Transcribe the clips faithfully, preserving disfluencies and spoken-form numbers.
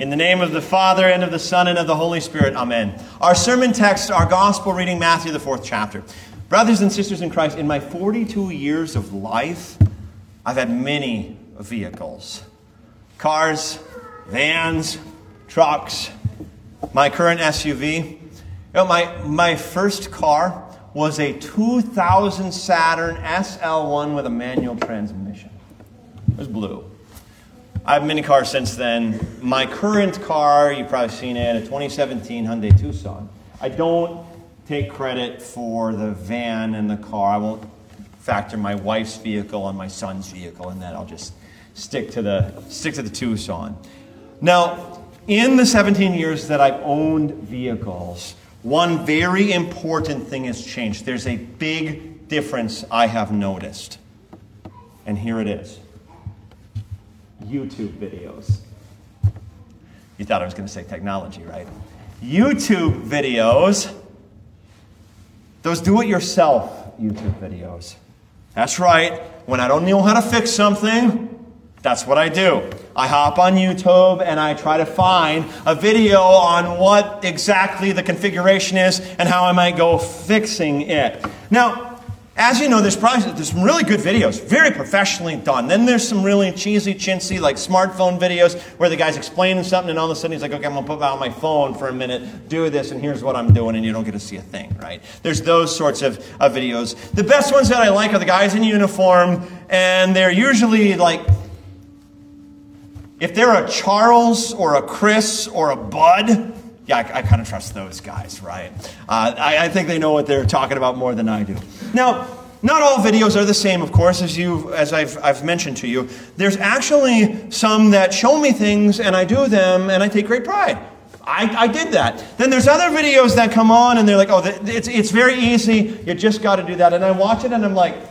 In the name of the Father, and of the Son, and of the Holy Spirit. Amen. Our sermon text, our gospel reading, Matthew, the fourth chapter. Brothers and sisters in Christ, in my forty-two years of life, I've had many vehicles. Cars, vans, trucks, my current S U V. You know, my, my first car was a two thousand Saturn S L one with a manual transmission. It was blue. I have many cars since then. My current car, you've probably seen it, a twenty seventeen Hyundai Tucson. I don't take credit for the van and the car. I won't factor my wife's vehicle and my son's vehicle in that. I'll just stick to the stick to the Tucson. Now, in the seventeen years that I've owned vehicles, one very important thing has changed. There's a big difference I have noticed. And here it is. YouTube videos. You thought I was going to say technology, right? YouTube videos. Those do-it-yourself YouTube videos. That's right. When I don't know how to fix something, that's what I do. I hop on YouTube and I try to find a video on what exactly the configuration is and how I might go fixing it. Now, as you know, there's probably there's some really good videos, very professionally done. Then there's some really cheesy, chintzy, like smartphone videos where the guy's explaining something and all of a sudden he's like, okay, I'm going to put out my phone for a minute, do this, and here's what I'm doing, and you don't get to see a thing, right? There's those sorts of, of videos. The best ones that I like are the guys in uniform, and they're usually like, if they're a Charles or a Chris or a Bud, yeah, I, I kind of trust those guys, right? Uh, I, I think they know what they're talking about more than I do. Now, not all videos are the same, of course, as you, as I've, I've mentioned to you. There's actually some that show me things, and I do them, and I take great pride. I, I did that. Then there's other videos that come on, and they're like, oh, it's, it's very easy. You just got to do that. And I watch it, and I'm like,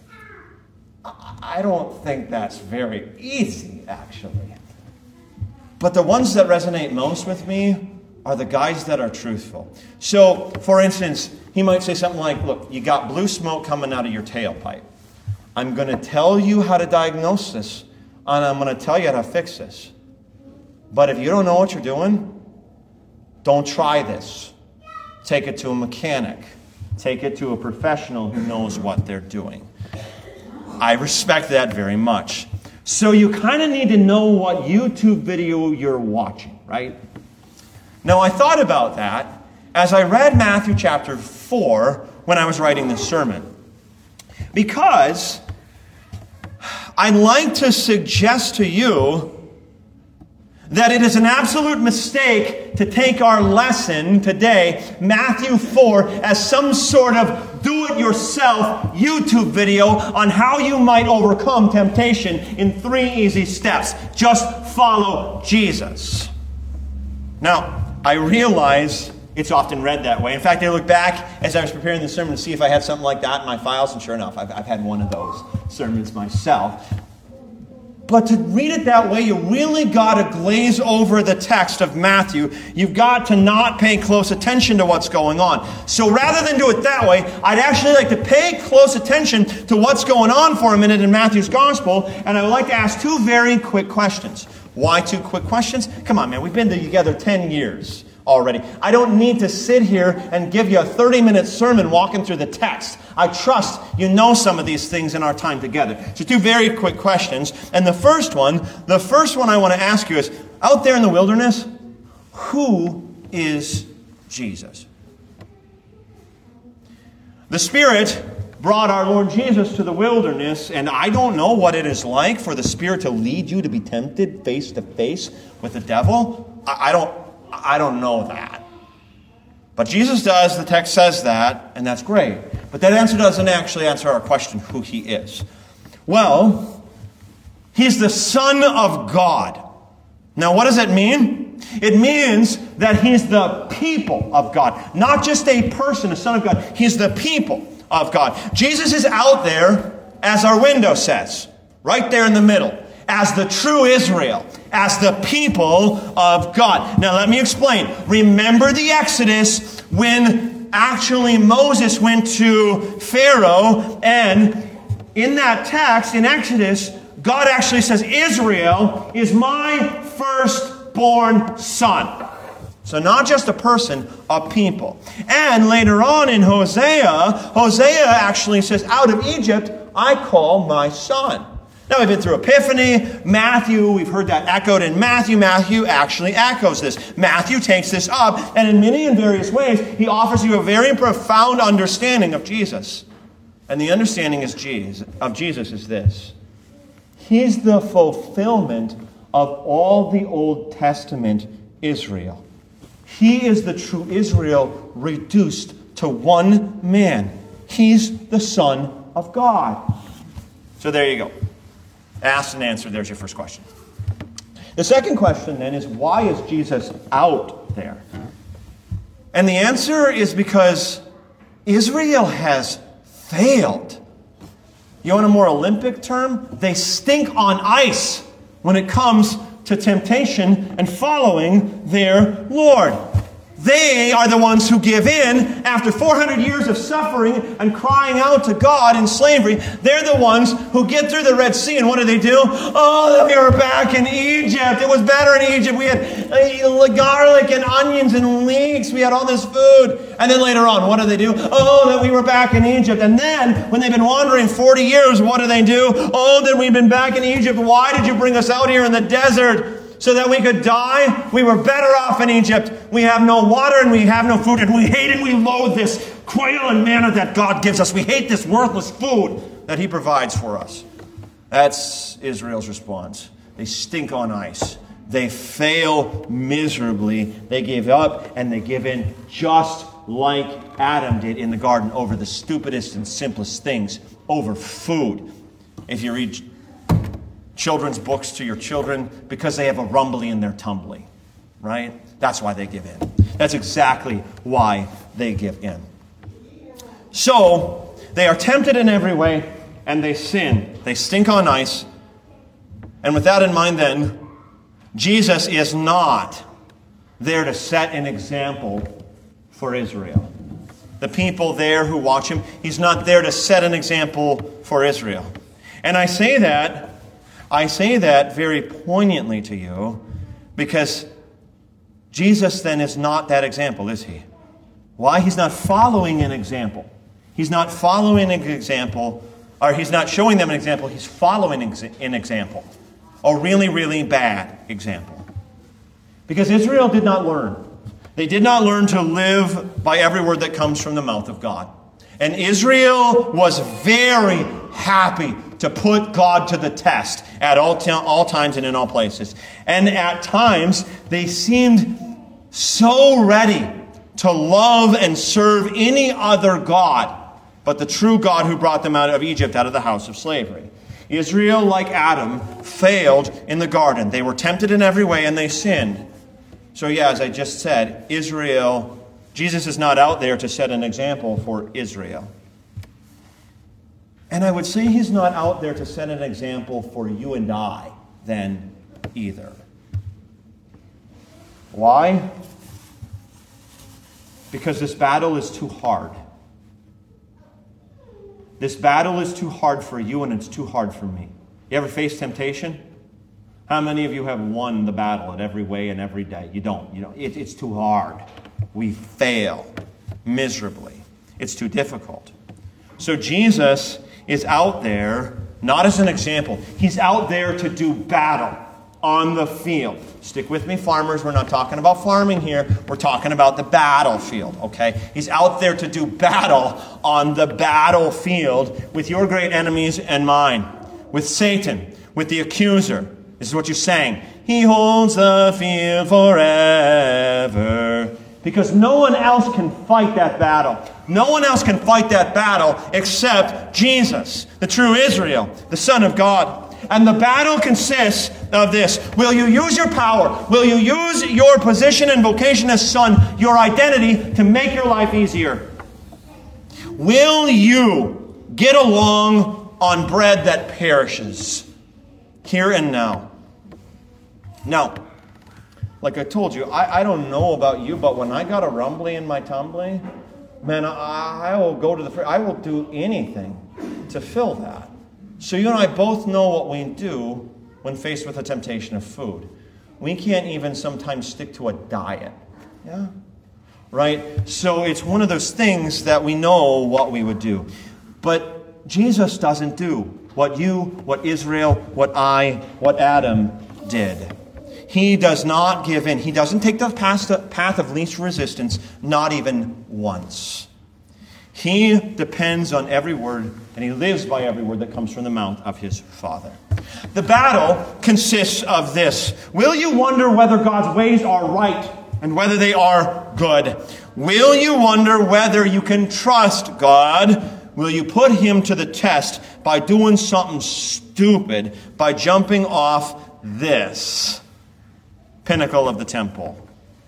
I don't think that's very easy, actually. But the ones that resonate most with me are the guys that are truthful. So, for instance, he might say something like, look, you got blue smoke coming out of your tailpipe. I'm going to tell you how to diagnose this, and I'm going to tell you how to fix this. But if you don't know what you're doing, don't try this. Take it to a mechanic. Take it to a professional who knows what they're doing. I respect that very much. So you kind of need to know what YouTube video you're watching, right? Now, I thought about that as I read Matthew chapter four when I was writing this sermon. Because I'd like to suggest to you that it is an absolute mistake to take our lesson today, Matthew four, as some sort of do-it-yourself YouTube video on how you might overcome temptation in three easy steps. Just follow Jesus. Now, I realize it's often read that way. In fact, I look back as I was preparing the sermon to see if I had something like that in my files, and sure enough, I've, I've had one of those sermons myself. But to read it that way, you really got to glaze over the text of Matthew. You've got to not pay close attention to what's going on. So rather than do it that way, I'd actually like to pay close attention to what's going on for a minute in Matthew's gospel, and I would like to ask two very quick questions. Why two quick questions? Come on, man, we've been together ten years already. I don't need to sit here and give you a thirty-minute sermon walking through the text. I trust you know some of these things in our time together. So two very quick questions. And the first one, the first one I want to ask you is, out there in the wilderness, who is Jesus? The Spirit brought our Lord Jesus to the wilderness, and I don't know what it is like for the Spirit to lead you to be tempted face to face with the devil. I, I don't I don't know that. But Jesus does, the text says that, and that's great. But that answer doesn't actually answer our question, who he is. Well, he's the Son of God. Now, what does that mean? It means that he's the people of God. Not just a person, a son of God. He's the people of God. Jesus is out there, as our window says, right there in the middle, as the true Israel, as the people of God. Now, let me explain. Remember the Exodus when actually Moses went to Pharaoh, and in that text, in Exodus, God actually says, Israel is my first firstborn son. So not just a person, a people. And later on in Hosea, Hosea actually says, out of Egypt I call my son. Now we've been through Epiphany, Matthew, we've heard that echoed in Matthew. Matthew actually echoes this. Matthew takes this up, and in many and various ways, he offers you a very profound understanding of Jesus. And the understanding is Jesus, of Jesus is this. He's the fulfillment of all the Old Testament Israel. He is the true Israel reduced to one man. He's the Son of God. So there you go. Asked and answered. There's your first question. The second question then is, why is Jesus out there? And the answer is because Israel has failed. You want a more Olympic term? They stink on ice when it comes to temptation and following their Lord. They are the ones who give in after four hundred years of suffering and crying out to God in slavery. They're the ones who get through the Red Sea, and what do they do? Oh, we were back in Egypt. It was better in Egypt. We had uh, garlic and onions and leeks. We had all this food. And then later on, what do they do? Oh, that we were back in Egypt. And then, when they've been wandering forty years, what do they do? Oh, that we've been back in Egypt. Why did you bring us out here in the desert? So that we could die? We were better off in Egypt. We have no water and we have no food, and we hate and we loathe this quail and manna that God gives us. We hate this worthless food that He provides for us. That's Israel's response. They stink on ice. They fail miserably. They give up and they give in, just like Adam did in the garden, over the stupidest and simplest things, over food. If you read children's books to your children, because they have a rumbly in their tumbly, right? That's why they give in. That's exactly why they give in. So, they are tempted in every way, and they sin. They stink on ice. And with that in mind then, Jesus is not there to set an example for Israel. The people there who watch Him, He's not there to set an example for Israel. And I say that I say that very poignantly to you because Jesus then is not that example, is He? Why? He's not following an example. He's not following an example, or He's not showing them an example. He's following an example. A really, really bad example. Because Israel did not learn. They did not learn to live by every word that comes from the mouth of God. And Israel was very happy to put God to the test at all, t- all times and in all places. And at times, they seemed so ready to love and serve any other God but the true God who brought them out of Egypt, out of the house of slavery. Israel, like Adam, failed in the garden. They were tempted in every way and they sinned. So yeah, as I just said, Israel, Jesus is not out there to set an example for Israel. And I would say He's not out there to set an example for you and I then either. Why? Because this battle is too hard. This battle is too hard for you and it's too hard for me. You ever face temptation? How many of you have won the battle in every way and every day? You don't. You don't. It, it's too hard. We fail miserably. It's too difficult. So Jesus is out there not as an example. He's out there to do battle on the field. Stick with me, farmers. We're not talking about farming here. We're talking about the battlefield, okay? He's out there to do battle on the battlefield with your great enemies and mine, with Satan, with the accuser. This is what you sang. He holds the field forever. Because no one else can fight that battle. No one else can fight that battle except Jesus, the true Israel, the Son of God. And the battle consists of this. Will you use your power? Will you use your position and vocation as son, your identity, to make your life easier? Will you get along on bread that perishes here and now? Now, like I told you, I, I don't know about you, but when I got a rumbly in my tumbly, man, I, I will go to the fridge. I will do anything to fill that. So you and I both know what we do when faced with the temptation of food. we can't even sometimes stick to a diet. Yeah? Right? So it's one of those things that we know what we would do. But Jesus doesn't do what you, what Israel, what I, what Adam did. He does not give in. He doesn't take the path of least resistance, not even once. He depends on every word, and he lives by every word that comes from the mouth of his Father. The battle consists of this. Will you wonder whether God's ways are right and whether they are good? Will you wonder whether you can trust God? Will you put him to the test by doing something stupid, by jumping off this pinnacle of the temple?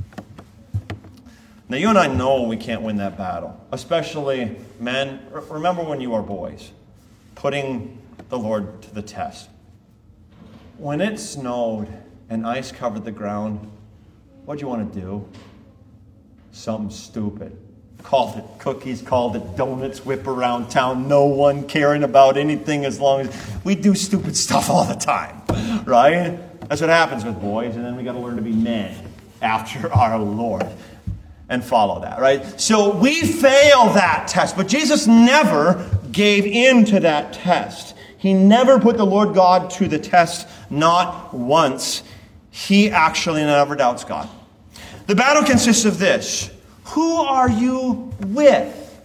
Now, you and I know we can't win that battle. Especially men. Remember when you were boys, putting the Lord to the test. When it snowed and ice covered the ground, what'd you want to do? Something stupid. Called it cookies, called it donuts, whip around town, no one caring about anything as long as... We do stupid stuff all the time, right? That's what happens with boys, and then we got to learn to be men after our Lord and follow that, right? So we fail that test, but Jesus never gave in to that test. He never put the Lord God to the test, not once. He actually never doubts God. The battle consists of this. Who are you with?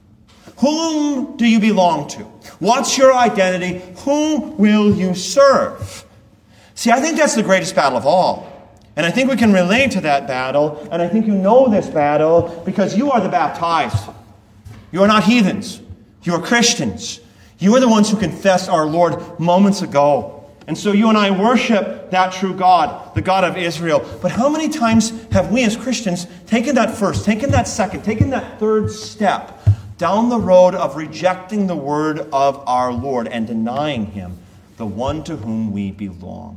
Whom do you belong to? What's your identity? Whom will you serve? See, I think that's the greatest battle of all. And I think we can relate to that battle. And I think you know this battle because you are the baptized. You are not heathens. You are Christians. You are the ones who confessed our Lord moments ago. And so you and I worship that true God, the God of Israel. But how many times have we as Christians taken that first, taken that second, taken that third step down the road of rejecting the word of our Lord and denying him, the one to whom we belong?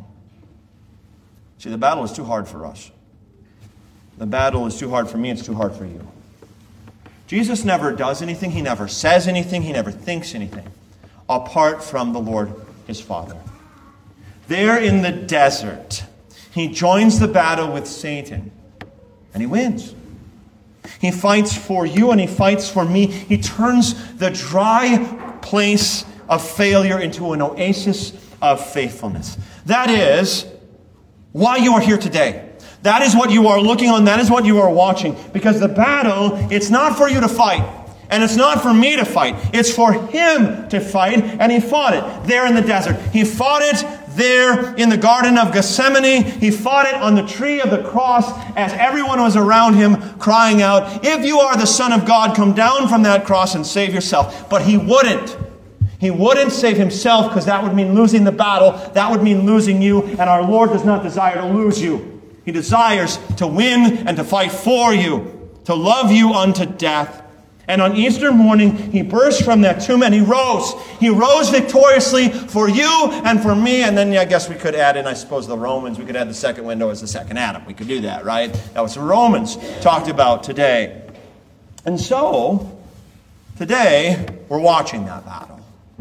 See, the battle is too hard for us. The battle is too hard for me, it's too hard for you. Jesus never does anything, he never says anything, he never thinks anything apart from the Lord, his Father. There in the desert, he joins the battle with Satan, and he wins. He fights for you and he fights for me. He turns the dry place of failure into an oasis of faithfulness. That is why you are here today. That is what you are looking on. That is what you are watching. Because the battle, it's not for you to fight. And it's not for me to fight. It's for him to fight. And he fought it there in the desert. He fought it there in the Garden of Gethsemane. He fought it on the tree of the cross as everyone was around him crying out, "If you are the Son of God, come down from that cross and save yourself." But he wouldn't. He wouldn't save himself because that would mean losing the battle. That would mean losing you. And our Lord does not desire to lose you. He desires to win and to fight for you, to love you unto death. And on Easter morning, he burst from that tomb and he rose. He rose victoriously for you and for me. And then I guess we could add in, I suppose, the Romans. We could add the second window as the second Adam. We could do that, right? That was the Romans talked about today. And so, today, we're watching that battle.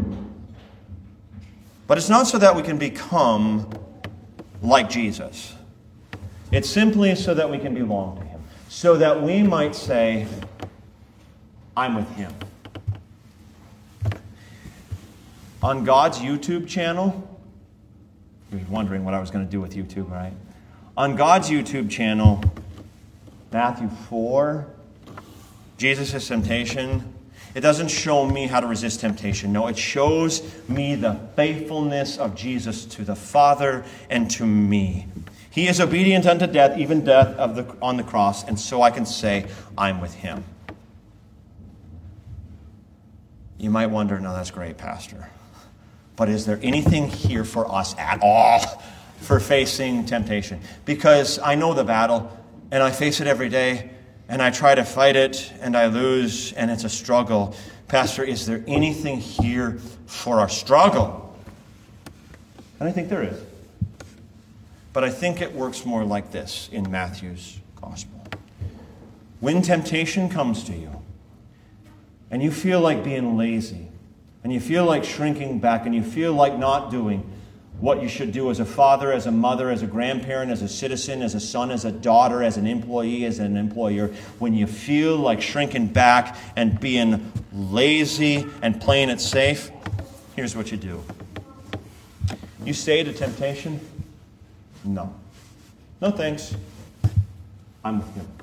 But it's not so that we can become like Jesus. It's simply so that we can belong to him. So that we might say, I'm with him. On God's YouTube channel, you're wondering what I was going to do with YouTube, right? On God's YouTube channel, Matthew four, Jesus' temptation, it doesn't show me how to resist temptation. No, it shows me the faithfulness of Jesus to the Father and to me. He is obedient unto death, even death of the, on the cross, and so I can say, I'm with him. You might wonder, no, that's great, Pastor. But is there anything here for us at all for facing temptation? Because I know the battle, and I face it every day, and I try to fight it, and I lose, and it's a struggle. Pastor, is there anything here for our struggle? And I think there is. But I think it works more like this in Matthew's gospel. When temptation comes to you, and you feel like being lazy, and you feel like shrinking back, and you feel like not doing, what you should do as a father, as a mother, as a grandparent, as a citizen, as a son, as a daughter, as an employee, as an employer, when you feel like shrinking back and being lazy and playing it safe, here's what you do. You say to temptation, no. No thanks. I'm with him.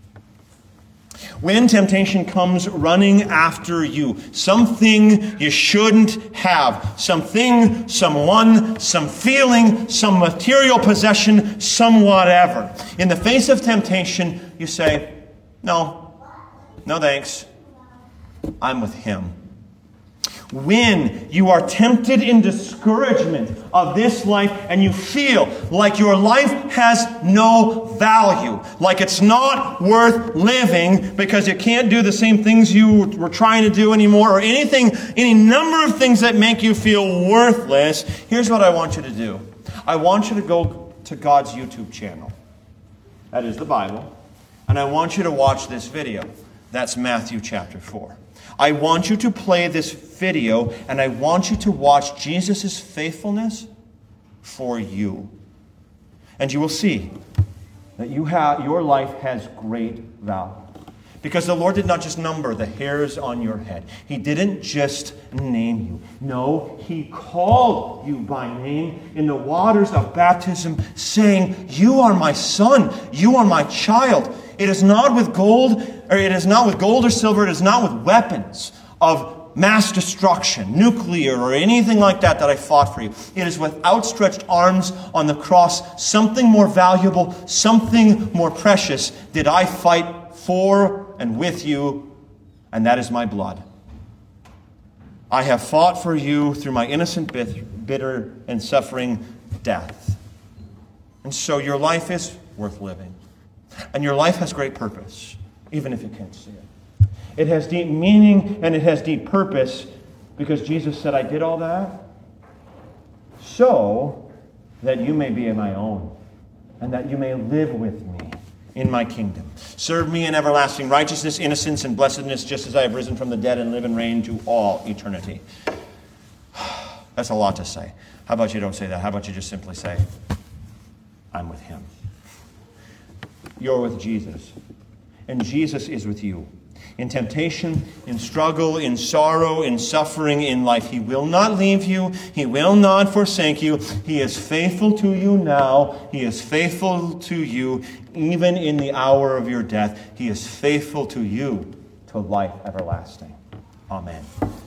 When temptation comes running after you, something you shouldn't have, something, someone, some feeling, some material possession, some whatever. In the face of temptation, you say, no, no thanks. I'm with him. When you are tempted in discouragement of this life and you feel like your life has no value, like it's not worth living because you can't do the same things you were trying to do anymore, or anything, any number of things that make you feel worthless, here's what I want you to do. I want you to go to God's YouTube channel. That is the Bible. And I want you to watch this video. That's Matthew chapter four. I want you to play this video, and I want you to watch Jesus' faithfulness for you. And you will see that you have, your life has great value. Because the Lord did not just number the hairs on your head. He didn't just name you. No, He called you by name in the waters of baptism, saying, you are my son, you are my child. It is not with gold, or it is not with gold or silver, it is not with weapons of mass destruction, nuclear or anything like that that I fought for you. It is with outstretched arms on the cross, something more valuable, something more precious did I fight for and with you, and that is my blood. I have fought for you through my innocent, bitter, and suffering death. And so your life is worth living. And your life has great purpose, even if you can't see it. It has deep meaning and it has deep purpose because Jesus said, I did all that so that you may be my own and that you may live with me in my kingdom. Serve me in everlasting righteousness, innocence, and blessedness, just as I have risen from the dead and live and reign to all eternity. That's a lot to say. How about you don't say that? How about you just simply say, I'm with him. You're with Jesus. And Jesus is with you. In temptation, in struggle, in sorrow, in suffering, in life. He will not leave you. He will not forsake you. He is faithful to you now. He is faithful to you even in the hour of your death. He is faithful to you to life everlasting. Amen.